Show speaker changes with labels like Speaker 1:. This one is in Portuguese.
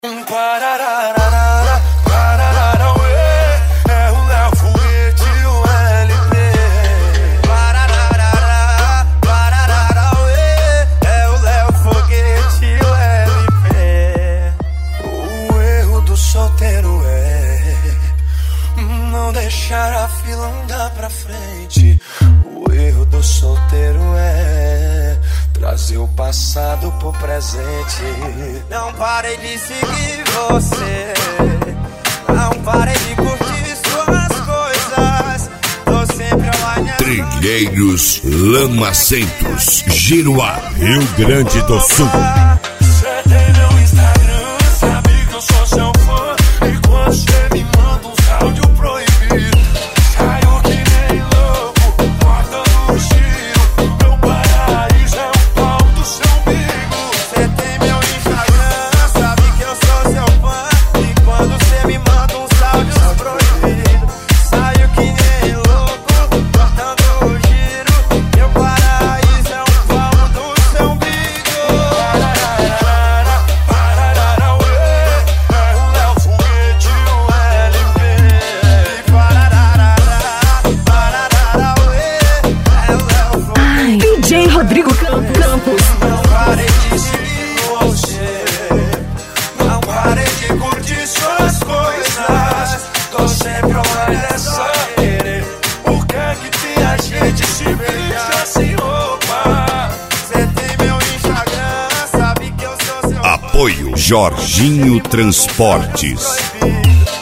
Speaker 1: É o Léo Foguete e o LP. É o Léo Foguete e o LP. O erro do solteiro é não deixar a fila andar pra frente. O erro do solteiro é trazer o passado pro presente. Não parei de seguir você, não parei de curtir suas coisas. Tô sempre online.
Speaker 2: Trilheiros Lamacentos, Giruá, Rio Grande do Sul.
Speaker 1: Cê tem meu Instagram, sabe que eu sou seu fã. E quando cê me manda um áudio proibido, saio que nem louco, cortando o giro. Meu paraíso é o pau do seu umbigo. Cê tem meu Instagram, sabe que eu sou seu fã. E quando cê me manda um áudio proibido, saio que nem louco, cortando o giro. Meu paraíso é o pau do seu umbigo.
Speaker 3: DJ Rodrigo Campos.
Speaker 1: Não parei de seguir você, não parei de curtir suas coisas. Tô sempre online nessa querer. Por que é que tem a gente se beija sem roupa? Cê tem meu Instagram, sabe que eu sou seu
Speaker 2: Apoio Jorginho Transportes.
Speaker 1: proibido.